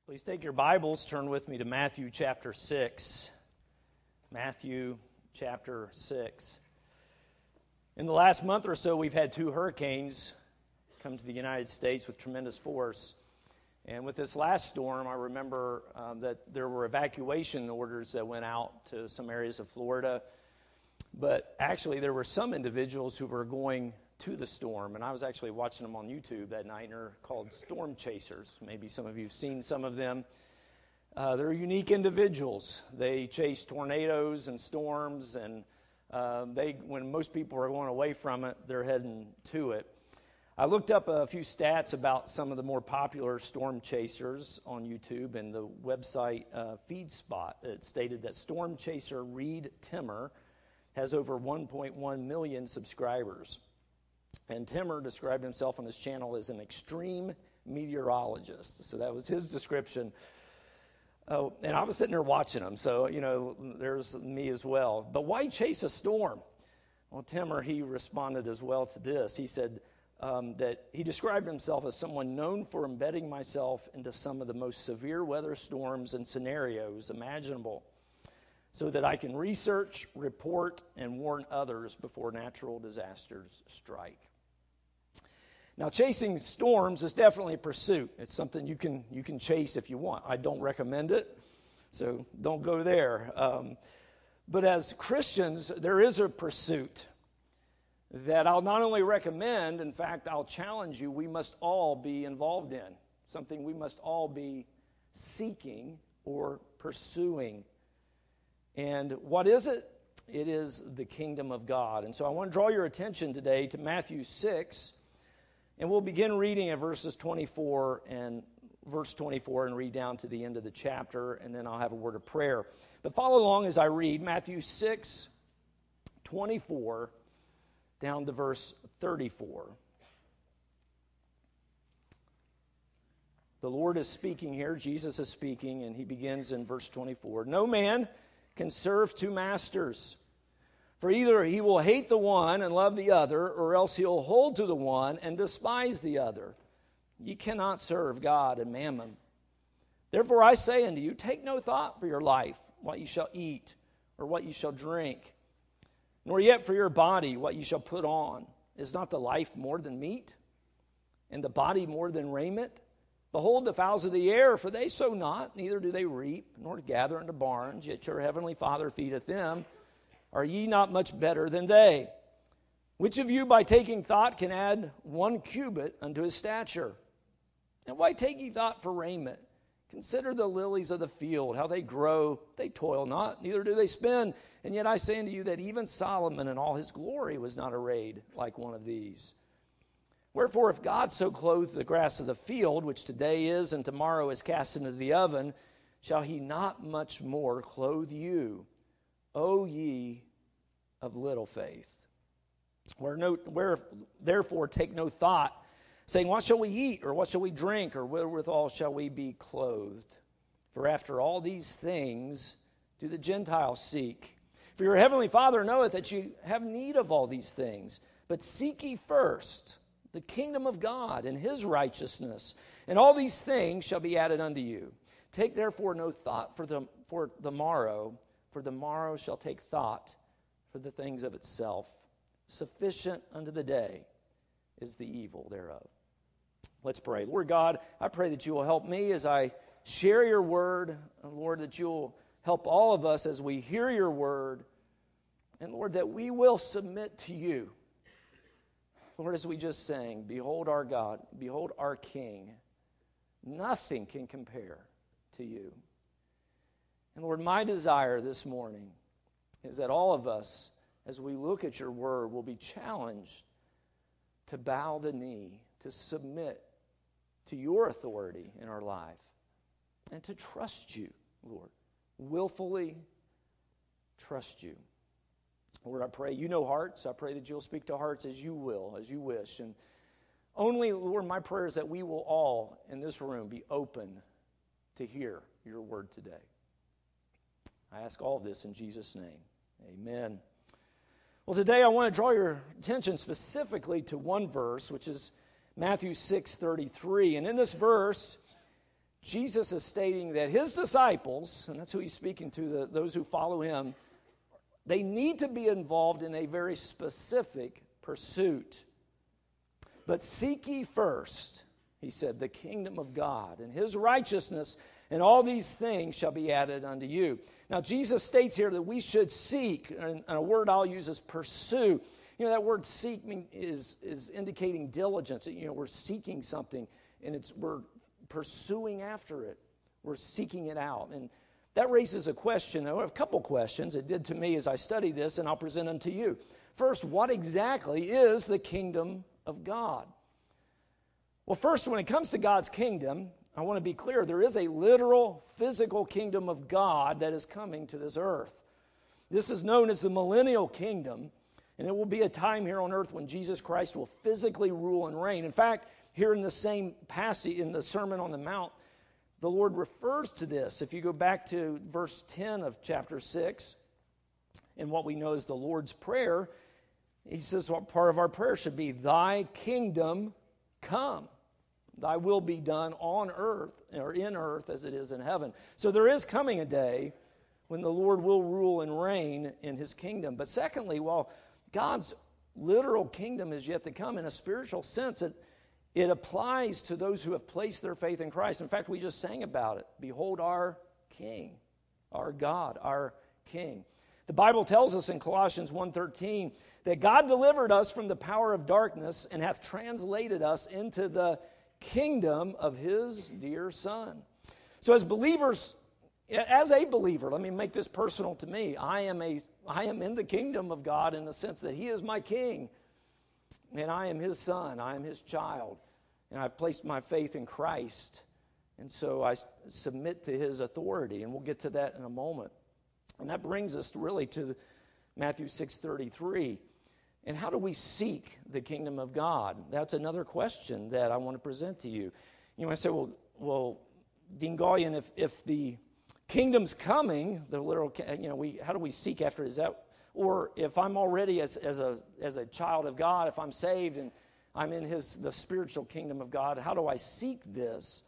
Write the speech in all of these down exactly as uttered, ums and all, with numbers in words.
Please take your Bibles, turn with me to Matthew chapter six. Matthew chapter six. In the last month or so, we've had two hurricanes come to the United States with tremendous force. And with this last storm, I remember um, that there were evacuation orders that went out to some areas of Florida. But actually, there were some individuals who were going to the storm, and I was actually watching them on YouTube that night, and they're called storm chasers. Maybe some of you have seen some of them. Uh, they're unique individuals. They chase tornadoes and storms, and uh, they, when most people are going away from it, they're heading to it. I looked up a few stats about some of the more popular storm chasers on YouTube, and the website uh, FeedSpot, it stated that storm chaser Reed Timmer has over one point one million subscribers. And Timmer described himself on his channel as an extreme meteorologist. So that was his description. Oh, and I was sitting there watching him, so, you know, there's me as well. But why chase a storm? Well, Timmer, he responded as well to this. He said um, that he described himself as someone known for embedding myself into some of the most severe weather storms and scenarios imaginable, so that I can research, report, and warn others before natural disasters strike. Now, chasing storms is definitely a pursuit. It's something you can you can chase if you want. I don't recommend it, so don't go there. Um, but as Christians, there is a pursuit that I'll not only recommend, in fact, I'll challenge you, we must all be involved in, something we must all be seeking or pursuing. And what is it? It is the kingdom of God. And so I want to draw your attention today to Matthew six, and we'll begin reading at verses twenty-four and verse twenty-four and read down to the end of the chapter, and then I'll have a word of prayer. But follow along as I read Matthew six, twenty-four down to verse thirty-four. The Lord is speaking here, Jesus is speaking, and he begins in verse twenty-four. No man can serve two masters, for either he will hate the one and love the other, or else he'll hold to the one and despise the other. Ye cannot serve God and mammon. Therefore I say unto you, take no thought for your life, what ye shall eat, or what ye shall drink, nor yet for your body, what ye shall put on. Is not the life more than meat, and the body more than raiment? Behold the fowls of the air, for they sow not, neither do they reap, nor gather into barns, yet your heavenly Father feedeth them. Are ye not much better than they? Which of you by taking thought can add one cubit unto his stature? And why take ye thought for raiment? Consider the lilies of the field, how they grow. They toil not, neither do they spin. And yet I say unto you that even Solomon in all his glory was not arrayed like one of these. Wherefore, if God so clothe the grass of the field, which today is and tomorrow is cast into the oven, shall he not much more clothe you, O ye of little faith? Where no, where, therefore take no thought, saying, what shall we eat, or what shall we drink, or wherewithal shall we be clothed? For after all these things do the Gentiles seek. For your heavenly Father knoweth that you have need of all these things. But seek ye first the kingdom of God and his righteousness, and all these things shall be added unto you. Take therefore no thought for the, for the morrow, for the morrow shall take thought for the things of itself. Sufficient unto the day is the evil thereof. Let's pray. Lord God, I pray that you will help me as I share your word, and Lord, that you'll help all of us as we hear your word, and Lord, that we will submit to you. Lord, as we just sang, behold our God, behold our King. Nothing can compare to you. And Lord, my desire this morning is that all of us, as we look at your word, will be challenged to bow the knee, to submit to your authority in our life, and to trust you, Lord, willfully trust you. Lord, I pray you know hearts. I pray that you'll speak to hearts as you will, as you wish. And only, Lord, my prayer is that we will all in this room be open to hear your word today. I ask all of this in Jesus' name. Amen. Well, today I want to draw your attention specifically to one verse, which is Matthew six thirty-three. And in this verse, Jesus is stating that his disciples, and that's who he's speaking to, the, those who follow him, they need to be involved in a very specific pursuit. But seek ye first, he said, the kingdom of God and his righteousness, and all these things shall be added unto you. Now, Jesus states here that we should seek, and a word I'll use is pursue. You know, that word seek mean, is, is indicating diligence. You know, we're seeking something, and it's we're pursuing after it. We're seeking it out. And that raises a question, a couple questions. It did to me as I studied this, and I'll present them to you. First, what exactly is the kingdom of God? Well, first, when it comes to God's kingdom, I want to be clear, there is a literal, physical kingdom of God that is coming to this earth. This is known as the millennial kingdom, and it will be a time here on earth when Jesus Christ will physically rule and reign. In fact, here in the same passage, in the Sermon on the Mount, the Lord refers to this. If you go back to verse ten of chapter six, in what we know as the Lord's Prayer, he says what part of our prayer should be, thy kingdom come. Thy will be done on earth, or in earth as it is in heaven. So there is coming a day when the Lord will rule and reign in his kingdom. But secondly, while God's literal kingdom is yet to come, in a spiritual sense, it, it applies to those who have placed their faith in Christ. In fact, we just sang about it. Behold our King, our God, our King. The Bible tells us in Colossians one thirteen that God delivered us from the power of darkness and hath translated us into the kingdom of his dear Son. So as believers, as a believer, let me make this personal to me. I am a I am in the kingdom of God in the sense that he is my king, and I am his son, I am his child, and I've placed my faith in Christ, and so I submit to his authority, and we'll get to that in a moment. And that brings us really to Matthew six thirty-three. And how do we seek the kingdom of God? That's another question that I want to present to you. You might say, well, well, Dean Gallion, if, if the kingdom's coming, the literal, you know, we how do we seek after it? Is that, or if I'm already as, as a as a child of God, if I'm saved and I'm in his the spiritual kingdom of God, how do I seek this?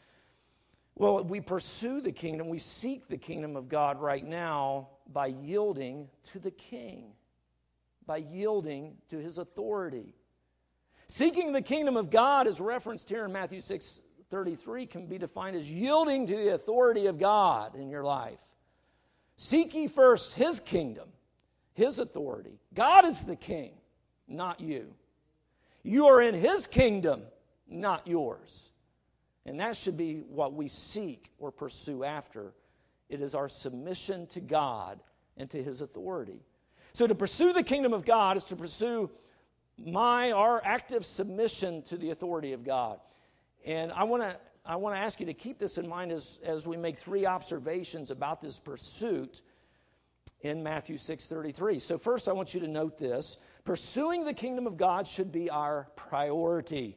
Well, we pursue the kingdom, we seek the kingdom of God right now by yielding to the king. By yielding to his authority. Seeking the kingdom of God, as referenced here in Matthew six thirty-three, can be defined as yielding to the authority of God in your life. Seek ye first his kingdom, his authority. God is the king, not you. You are in his kingdom, not yours. And that should be what we seek or pursue after. It is our submission to God and to his authority. So to pursue the kingdom of God is to pursue my, our active submission to the authority of God. And I want to I want to ask you to keep this in mind as, as we make three observations about this pursuit in Matthew six thirty-three. So first I want you to note this. Pursuing the kingdom of God should be our priority.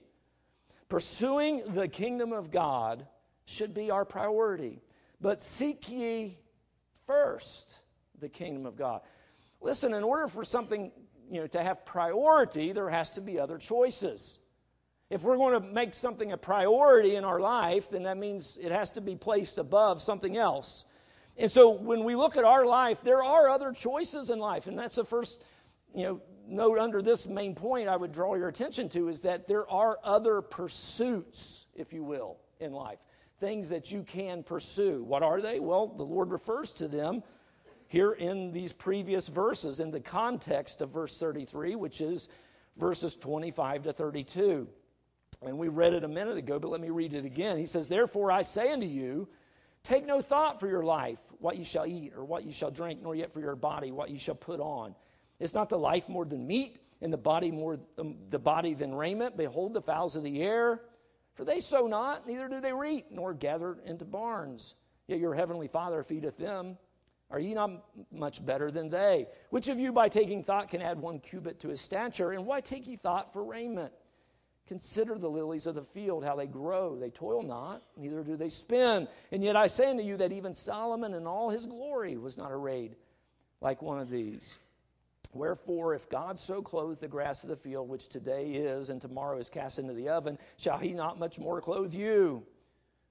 Pursuing the kingdom of God should be our priority. But seek ye first the kingdom of God. Listen, in order for something, you know, to have priority, there has to be other choices. If we're going to make something a priority in our life, then that means it has to be placed above something else. And so when we look at our life, there are other choices in life. And that's the first, you know, note under this main point I would draw your attention to, is that there are other pursuits, if you will, in life. Things that you can pursue. What are they? Well, the Lord refers to them here in these previous verses, in the context of verse thirty-three, which is verses twenty-five to thirty-two. And we read it a minute ago, but let me read it again. He says, therefore I say unto you, take no thought for your life, what ye shall eat, or what ye shall drink, nor yet for your body, what ye shall put on. Is not the life more than meat, and the body more um, the body than raiment? Behold the fowls of the air, for they sow not, neither do they reap, nor gather into barns. Yet your heavenly Father feedeth them. Are ye not much better than they? Which of you by taking thought can add one cubit to his stature? And why take ye thought for raiment? Consider the lilies of the field, how they grow. They toil not, neither do they spin. And yet I say unto you that even Solomon in all his glory was not arrayed like one of these. Wherefore, if God so clothe the grass of the field, which today is and tomorrow is cast into the oven, shall he not much more clothe you,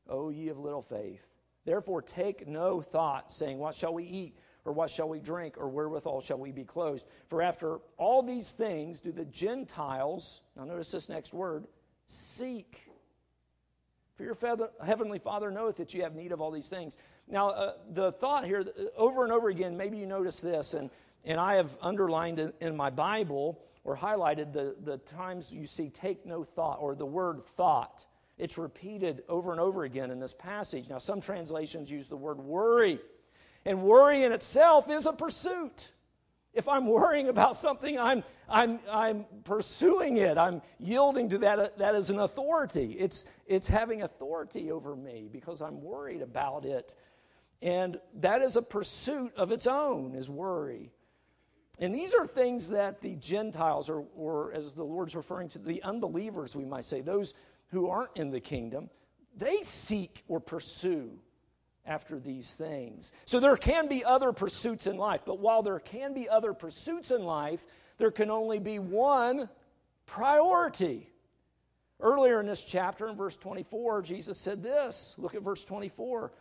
O ye of little faith. Therefore take no thought, saying, what shall we eat? Or what shall we drink? Or wherewithal shall we be clothed? For after all these things do the Gentiles," now notice this next word, "seek. For your feather, heavenly Father knoweth that you have need of all these things." Now, uh, the thought here, over and over again, maybe you notice this, and, and I have underlined in, in my Bible or highlighted the, the times you see "take no thought" or the word "thought." It's repeated over and over again in this passage. Now, some translations use the word "worry." And worry in itself is a pursuit. If I'm worrying about something, I'm, I'm, I'm pursuing it. I'm yielding to that, that as an authority. It's, it's having authority over me because I'm worried about it. And that is a pursuit of its own, is worry. And these are things that the Gentiles, or, or as the Lord's referring to, the unbelievers, we might say, those who aren't in the kingdom, they seek or pursue after these things. So there can be other pursuits in life, but while there can be other pursuits in life, there can only be one priority. Earlier in this chapter, in verse twenty-four, Jesus said this. Look at verse twenty-four.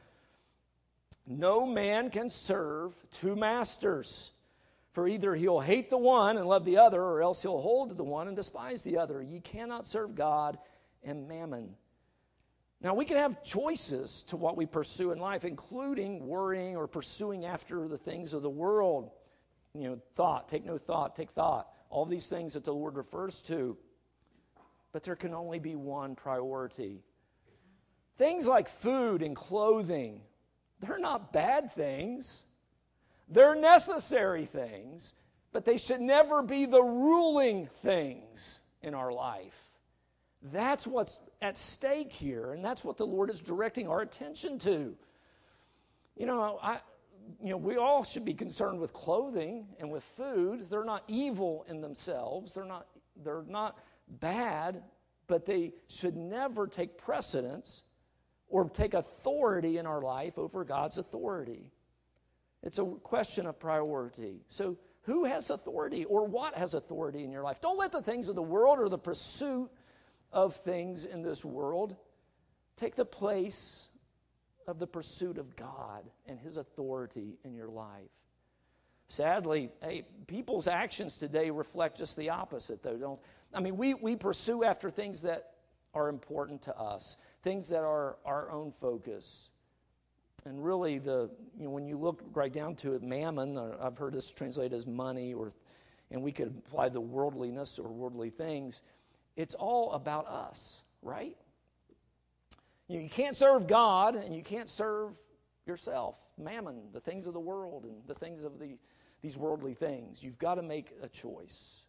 "No man can serve two masters, for either he'll hate the one and love the other, or else he'll hold to the one and despise the other. Ye cannot serve God and mammon." Now, we can have choices to what we pursue in life, including worrying or pursuing after the things of the world. You know, thought, take no thought, take thought. All these things that the Lord refers to. But there can only be one priority. Things like food and clothing, they're not bad things. They're necessary things, but they should never be the ruling things in our life. That's what's at stake here, and that's what the Lord is directing our attention to. You know, I, you know, we all should be concerned with clothing and with food. They're not evil in themselves. They're not, they're not bad, but they should never take precedence or take authority in our life over God's authority. It's a question of priority. So who has authority or what has authority in your life? Don't let the things of the world or the pursuit of things in this world take the place of the pursuit of God and His authority in your life. Sadly, hey, people's actions today reflect just the opposite, though. Don't I mean, we, we pursue after things that are important to us, things that are our own focus. And really, the you know, when you look right down to it, mammon, or I've heard this translated as money, or and we could apply the worldliness or worldly things. It's all about us, right? You know, you can't serve God and you can't serve yourself, mammon, the things of the world and the things of the these worldly things. You've got to make a choice.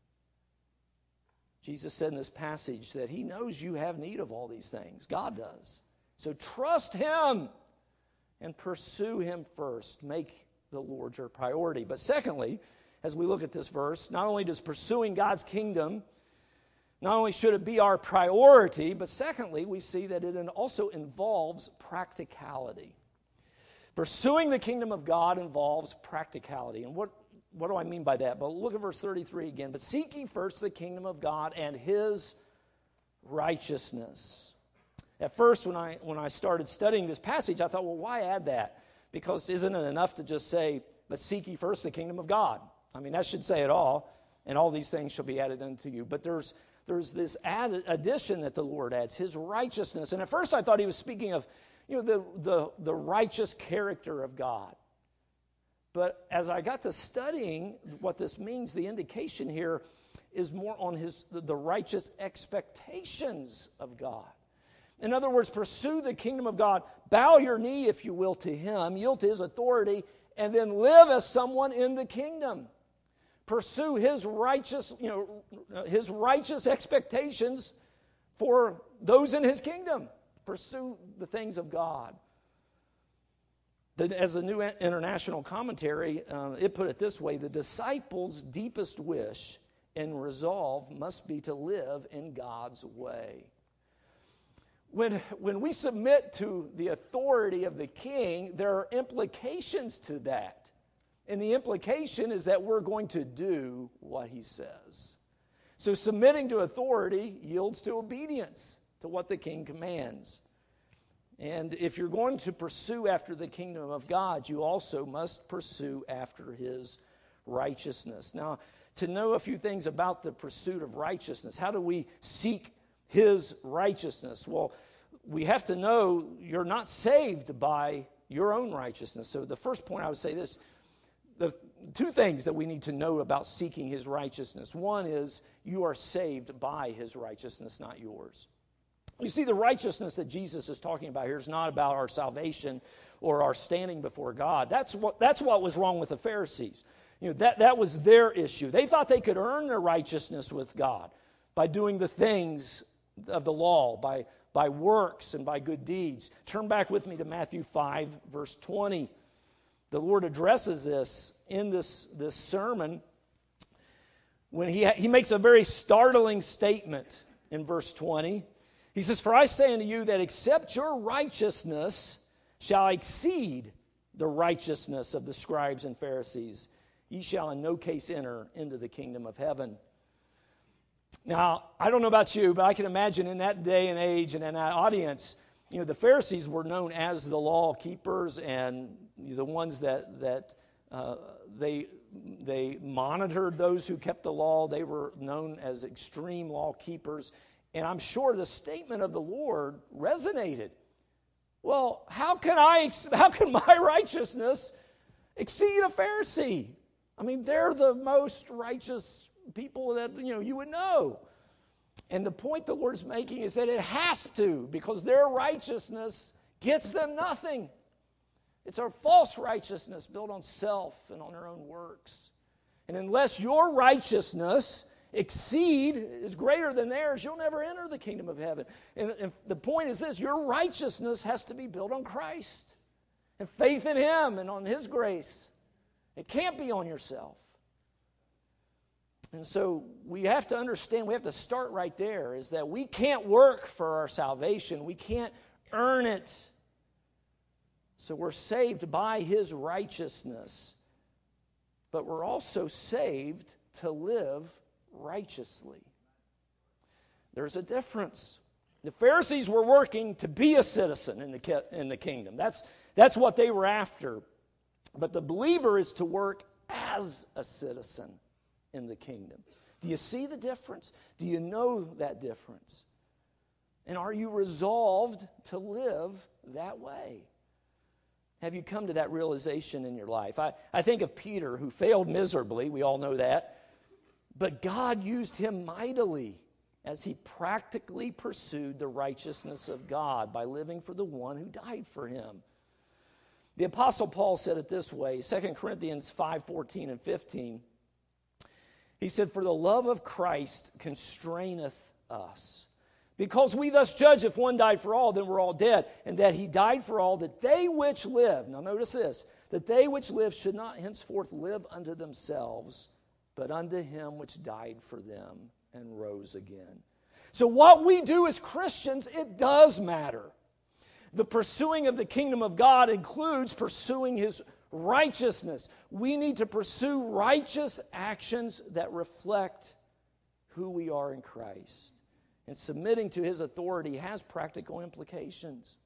Jesus said in this passage that He knows you have need of all these things. God does. So trust Him and pursue Him first. Make the Lord your priority. But secondly, as we look at this verse, not only does pursuing God's kingdom, not only should it be our priority, but secondly, we see that it also involves practicality. Pursuing the kingdom of God involves practicality. And what, what do I mean by that? But look at verse thirty-three again. "But seek ye first the kingdom of God and His righteousness." At first, when I, when I started studying this passage, I thought, well, why add that? Because isn't it enough to just say, "But seek ye first the kingdom of God"? I mean, that should say it all. "And all these things shall be added unto you." But there's There's this added addition that the Lord adds, His righteousness. And at first I thought He was speaking of, you know, the, the, the righteous character of God. But as I got to studying what this means, the indication here is more on his the righteous expectations of God. In other words, pursue the kingdom of God. Bow your knee, if you will, to Him. Yield to His authority. And then live as someone in the kingdom. Pursue His righteous, you know, His righteous expectations for those in His kingdom. Pursue the things of God. The, as the New International Commentary, uh, it put it this way: the disciples' deepest wish and resolve must be to live in God's way. When, when we submit to the authority of the king, there are implications to that. And the implication is that we're going to do what He says. So submitting to authority yields to obedience to what the king commands. And if you're going to pursue after the kingdom of God, you also must pursue after his righteousness. Now, to know a few things about the pursuit of righteousness, how do we seek his righteousness? Well, we have to know you're not saved by your own righteousness. So the first point I would say this, the two things that we need to know about seeking his righteousness. One is you are saved by his righteousness, not yours. You see, the righteousness that Jesus is talking about here is not about our salvation or our standing before God. That's what, that's what was wrong with the Pharisees. You know, that, that was their issue. They thought they could earn their righteousness with God by doing the things of the law, by, by works and by good deeds. Turn back with me to Matthew five, verse twenty. The Lord addresses this in this, this sermon when he, he makes a very startling statement in verse twenty. He says, "For I say unto you that except your righteousness shall exceed the righteousness of the scribes and Pharisees, ye shall in no case enter into the kingdom of heaven." Now, I don't know about you, but I can imagine in that day and age and in that audience, you know, the Pharisees were known as the law keepers and the ones that that uh, they they monitored those who kept the law. They were known as extreme law keepers. And I'm sure the statement of the Lord resonated. Well, how can I, how can my righteousness exceed a Pharisee? I mean, they're the most righteous people that, you know, you would know. And the point the Lord's making is that it has to, because their righteousness gets them nothing. It's our false righteousness built on self and on our own works. And unless your righteousness exceed is greater than theirs, you'll never enter the kingdom of heaven. And, and the point is this: your righteousness has to be built on Christ and faith in him and on his grace. It can't be on yourself. And so we have to understand, we have to start right there, is that we can't work for our salvation. We can't earn it. So we're saved by his righteousness. But we're also saved to live righteously. There's a difference. The Pharisees were working to be a citizen in the, in the kingdom. That's, that's what they were after. But the believer is to work as a citizen in the kingdom. Do you see the difference? Do you know that difference? And are you resolved to live that way? Have you come to that realization in your life? I, I think of Peter, who failed miserably. We all know that. But God used him mightily as he practically pursued the righteousness of God by living for the one who died for him. The Apostle Paul said it this way, Second Corinthians five, fourteen and fifteen. He said, "For the love of Christ constraineth us, because we thus judge, if one died for all, then we're all dead, and that he died for all, that they which live," now notice this, "that they which live should not henceforth live unto themselves, but unto him which died for them and rose again." So what we do as Christians, it does matter. The pursuing of the kingdom of God includes pursuing his righteousness. We need to pursue righteous actions that reflect who we are in Christ. And submitting to his authority has practical implications.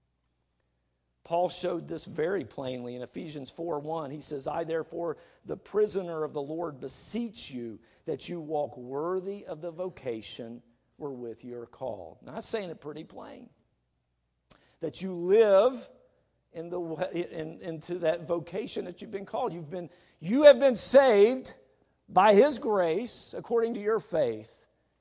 Paul showed this very plainly in Ephesians four one. He says, "I therefore, the prisoner of the Lord, beseech you that you walk worthy of the vocation wherewith you are called." Now, I'm saying it pretty plain. That you live in the in, into that vocation that you've been called. You've been, you have been saved by his grace according to your faith.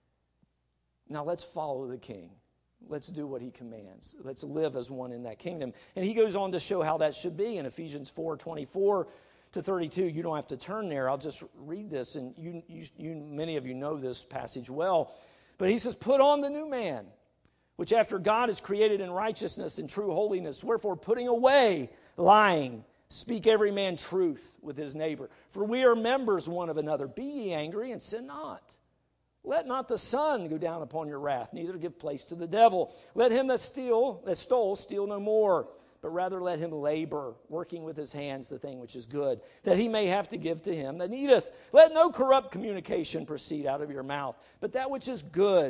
Now let's follow the King. Let's do what he commands. Let's live as one in that kingdom. And he goes on to show how that should be in Ephesians four, twenty-four to thirty-two. You don't have to turn there. I'll just read this, and you, you, you many of you know this passage well. But he says, "Put on the new man, which after God is created in righteousness and true holiness. Wherefore, putting away lying, speak every man truth with his neighbor. For we are members one of another. Be ye angry and sin not. Let not the sun go down upon your wrath, neither give place to the devil. Let him that steal, that stole, steal no more, but rather let him labor, working with his hands the thing which is good, that he may have to give to him that needeth. Let no corrupt communication proceed out of your mouth, but that which is good,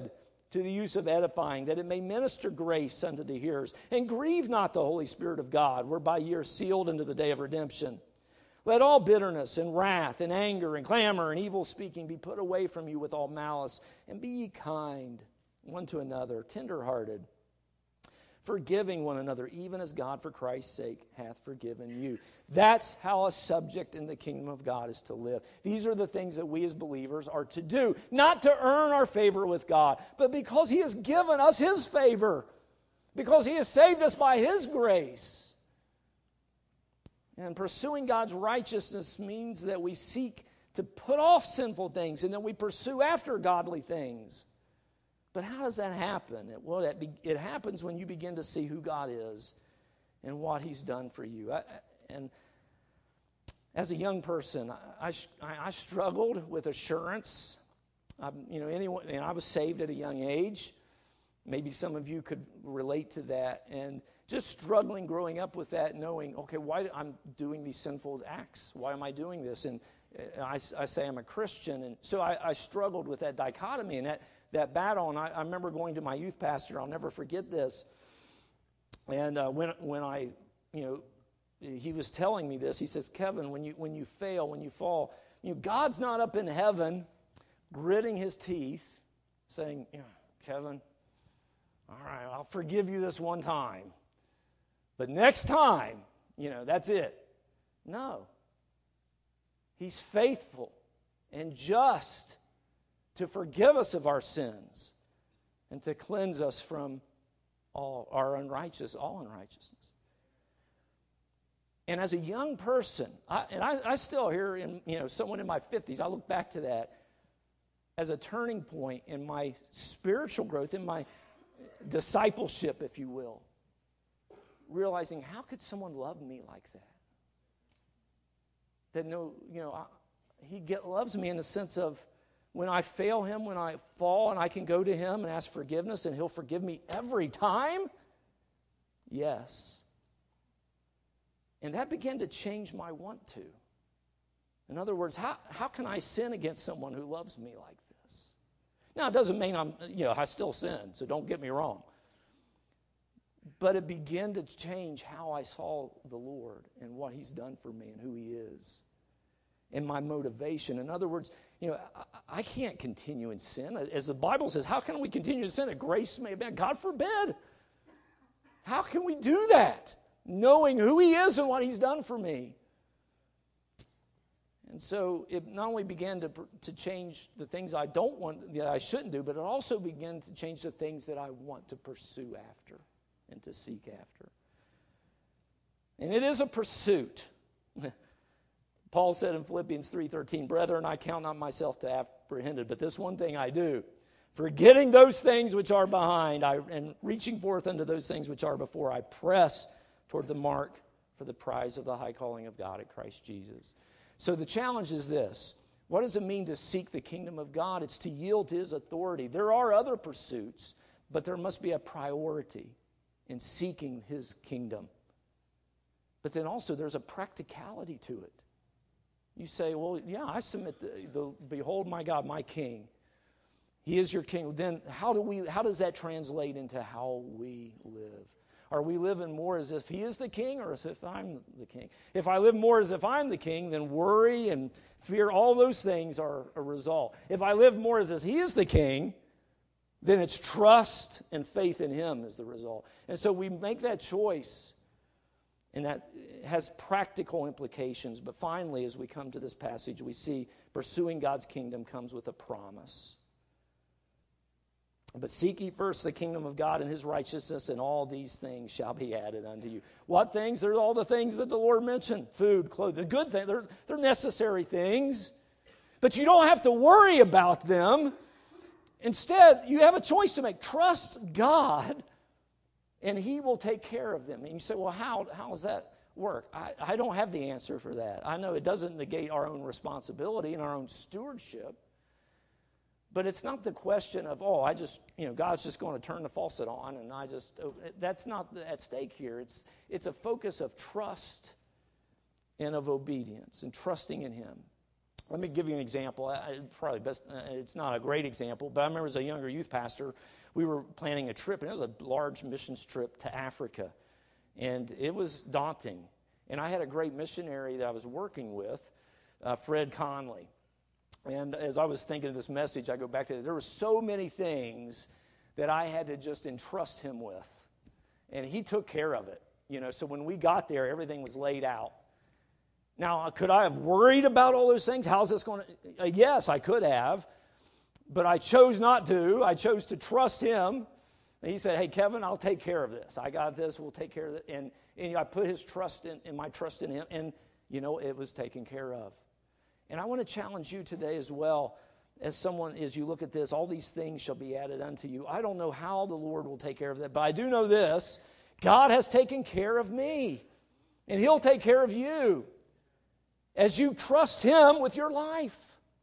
to the use of edifying, that it may minister grace unto the hearers. And grieve not the Holy Spirit of God, whereby ye are sealed unto the day of redemption. Let all bitterness and wrath and anger and clamor and evil speaking be put away from you with all malice. And be ye kind one to another, tenderhearted, forgiving one another, even as God for Christ's sake hath forgiven you. That's how a subject in the kingdom of God is to live. These are the things that we as believers are to do, not to earn our favor with God, but because He has given us His favor, because He has saved us by His grace. And pursuing God's righteousness means that we seek to put off sinful things and that we pursue after godly things. But how does that happen? It, well, it, it happens when you begin to see who God is and what He's done for you. I, and as a young person, I, I, I struggled with assurance. I, you know, anyone, and I was saved at a young age. Maybe some of you could relate to that. And just struggling growing up with that, knowing, okay, why I'm doing these sinful acts? Why am I doing this? And I, I say I'm a Christian. And so I, I struggled with that dichotomy and that that battle. And I, I remember going to my youth pastor. I'll never forget this. And uh, when when I, you know, he was telling me this. He says, Kevin, when you when you fail, when you fall, you know, God's not up in heaven, gritting His teeth, saying, yeah, Kevin, all right, I'll forgive you this one time, but next time, you know, that's it. No. He's faithful and just to forgive us of our sins and to cleanse us from all our unrighteous, all unrighteousness. And as a young person, I, and I, I still here, in you know, someone in my fifties, I look back to that as a turning point in my spiritual growth, in my discipleship, if you will, realizing how could someone love me like that? That no, you know, I, He get, loves me in the sense of, when I fail Him, when I fall, and I can go to Him and ask forgiveness, and He'll forgive me every time? Yes. And that began to change my want to. In other words, how, how can I sin against someone who loves me like this? Now, it doesn't mean I'm, you know, I still sin, so don't get me wrong. But it began to change how I saw the Lord and what He's done for me and who He is. And my motivation. In other words, you know, I, I can't continue in sin. As the Bible says, how can we continue to sin? That grace may abound. God forbid. How can we do that? Knowing who He is and what He's done for me. And so it not only began to, to change the things I don't want, that I shouldn't do, but it also began to change the things that I want to pursue after and to seek after. And it is a pursuit. Paul said in Philippians three thirteen, Brethren, I count not myself to have apprehended, but this one thing I do, forgetting those things which are behind, I, and reaching forth unto those things which are before, I press toward the mark for the prize of the high calling of God at Christ Jesus. So the challenge is this. What does it mean to seek the kingdom of God? It's to yield to His authority. There are other pursuits, but there must be a priority in seeking His kingdom. But then also there's a practicality to it. You say, well, yeah, I submit the, the behold my God, my King. He is your King. Then how do we? How does that translate into how we live? Are we living more as if He is the King or as if I'm the King? If I live more as if I'm the King, then worry and fear, all those things are a result. If I live more as if He is the King, then it's trust and faith in Him is the result. And so we make that choice. And that has practical implications. But finally, as we come to this passage, we see pursuing God's kingdom comes with a promise. But seek ye first the kingdom of God and His righteousness, and all these things shall be added unto you. What things? They're all the things that the Lord mentioned. Food, clothing, the good things. They're, they're necessary things. But you don't have to worry about them. Instead, you have a choice to make. Trust God, and He will take care of them. And you say, well, how, how does that work? I, I don't have the answer for that. I know it doesn't negate our own responsibility and our own stewardship. But it's not the question of, oh, I just, you know, God's just going to turn the faucet on and I just, oh, that's not at stake here. It's, it's a focus of trust and of obedience and trusting in Him. Let me give you an example. I, probably best. Uh, it's not a great example, but I remember as a younger youth pastor, we were planning a trip, and it was a large missions trip to Africa, and it was daunting. And I had a great missionary that I was working with, uh, Fred Conley. And as I was thinking of this message, I go back to it. There were so many things that I had to just entrust him with, and he took care of it. You know, so when we got there, everything was laid out. Now, could I have worried about all those things? How's this going to? Uh, yes, I could have, but I chose not to. I chose to trust him. And he said, "Hey, Kevin, I'll take care of this. I got this. We'll take care of it." And, and I put his trust in, in my trust in him, and you know, it was taken care of. And I want to challenge you today as well, as someone, as you look at this, all these things shall be added unto you. I don't know how the Lord will take care of that, but I do know this: God has taken care of me, and He'll take care of you as you trust Him with your life.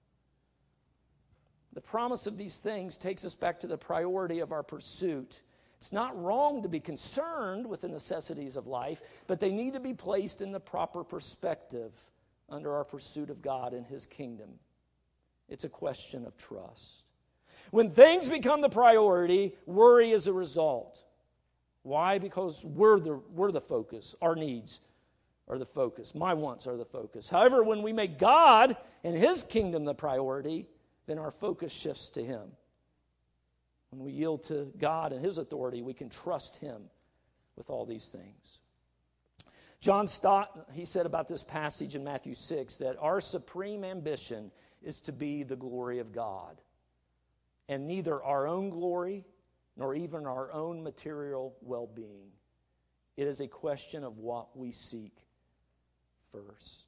The promise of these things takes us back to the priority of our pursuit. It's not wrong to be concerned with the necessities of life, but they need to be placed in the proper perspective under our pursuit of God and His kingdom. It's a question of trust. When things become the priority, worry is a result. Why? Because we're the, we're the focus. Our needs are the focus. My wants are the focus. However, when we make God and His kingdom the priority, then our focus shifts to Him. When we yield to God and His authority, we can trust Him with all these things. John Stott, he said about this passage in Matthew six that our supreme ambition is to be the glory of God. And neither our own glory nor even our own material well-being. It is a question of what we seek first.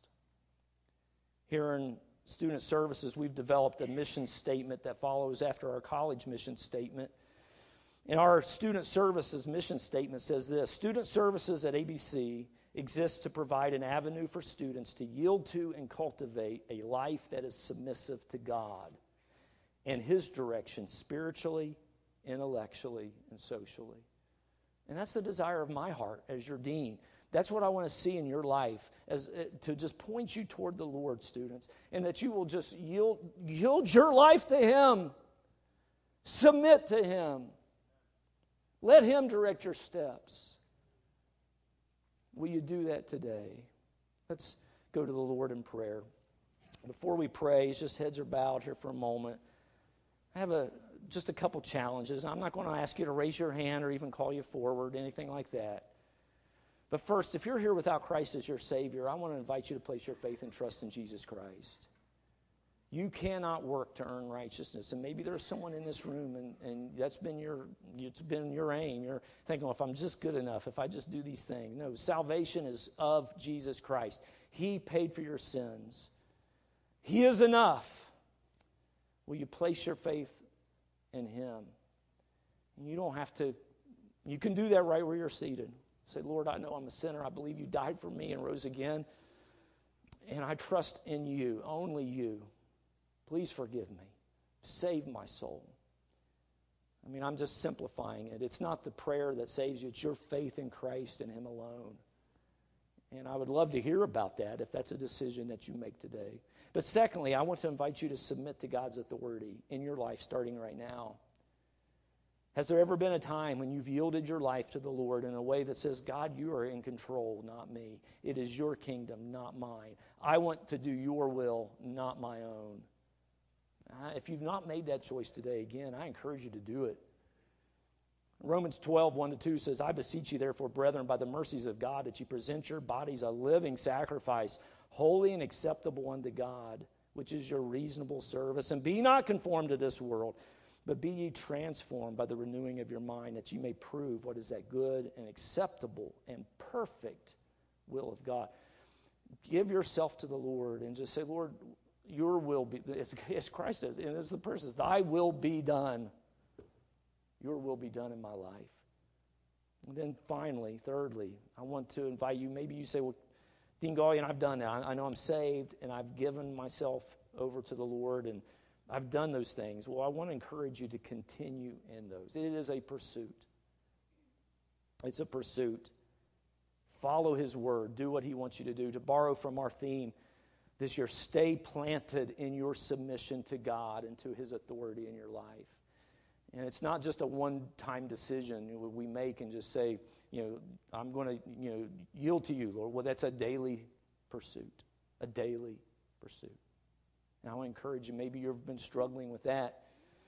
Here in Student Services, we've developed a mission statement that follows after our college mission statement. And our Student Services mission statement says this: Student Services at A B C exists to provide an avenue for students to yield to and cultivate a life that is submissive to God and His direction spiritually, intellectually, and socially. And that's the desire of my heart as your dean. That's what I want to see in your life, as uh, to just point you toward the Lord, students, and that you will just yield, yield your life to Him. Submit to Him. Let Him direct your steps. Will you do that today? Let's go to the Lord in prayer. Before we pray, just heads are bowed here for a moment. I have a just a couple challenges. I'm not going to ask you to raise your hand or even call you forward, anything like that. But first, if you're here without Christ as your Savior, I want to invite you to place your faith and trust in Jesus Christ. You cannot work to earn righteousness. And maybe there's someone in this room, and, and that's been your it's been your aim. You're thinking, well, if I'm just good enough, if I just do these things. No, salvation is of Jesus Christ. He paid for your sins. He is enough. Will you place your faith in Him? And you don't have to, you can do that right where you're seated. Say, Lord, I know I'm a sinner. I believe You died for me and rose again. And I trust in You, only You. Please forgive me. Save my soul. I mean, I'm just simplifying it. It's not the prayer that saves you. It's your faith in Christ and Him alone. And I would love to hear about that if that's a decision that you make today. But secondly, I want to invite you to submit to God's authority in your life starting right now. Has there ever been a time when you've yielded your life to the Lord in a way that says, God, You are in control, not me. It is Your kingdom, not mine. I want to do Your will, not my own. Uh, if you've not made that choice today, again, I encourage you to do it. Romans twelve, one to two says, I beseech you therefore, brethren, by the mercies of God, that you present your bodies a living sacrifice, holy and acceptable unto God, which is your reasonable service. And be not conformed to this world, but be ye transformed by the renewing of your mind, that you may prove what is that good and acceptable and perfect will of God. Give yourself to the Lord and just say, Lord, Your will be, as, as Christ says, and as the person says, Thy will be done. Your will be done in my life. And then finally, thirdly, I want to invite you, maybe you say, well, Dean Gallion, I've done that. I, I know I'm saved, and I've given myself over to the Lord, and I've done those things. Well, I want to encourage you to continue in those. It is a pursuit. It's a pursuit. Follow His word. Do what He wants you to do. To borrow from our theme This year, stay planted in your submission to God and to His authority in your life. And it's not just a one-time decision we make and just say, you know, I'm going to, you know, yield to you, Lord. Well, that's a daily pursuit, a daily pursuit. And I want to encourage you, maybe you've been struggling with that.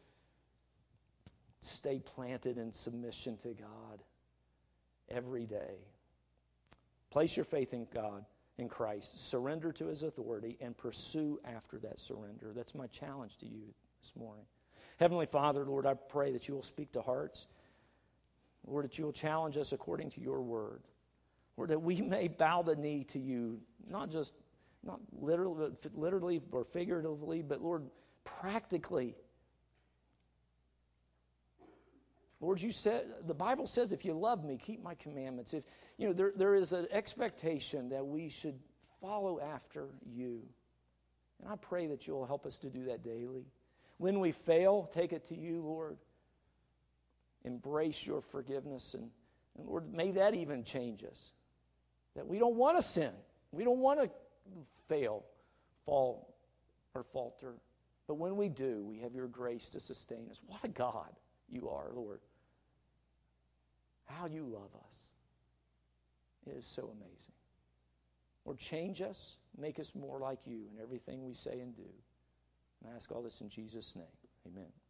Stay planted in submission to God every day. Place your faith in God, in Christ. Surrender to His authority and pursue after that surrender. That's my challenge to you this morning. Heavenly Father, Lord, I pray that you will speak to hearts. Lord, that you will challenge us according to your word. Lord, that we may bow the knee to you, not just not literally, literally or figuratively, but Lord, practically. Lord, you said, the Bible says, if you love me, keep my commandments. If you know, there, there is an expectation that we should follow after you. And I pray that you'll help us to do that daily. When we fail, take it to you, Lord. Embrace your forgiveness. And, and Lord, may that even change us. That we don't want to sin. We don't want to fail, fall, or falter. But when we do, we have your grace to sustain us. What a God you are, Lord. How you love us. It is so amazing. Lord, change us. Make us more like you in everything we say and do. And I ask all this in Jesus' name. Amen.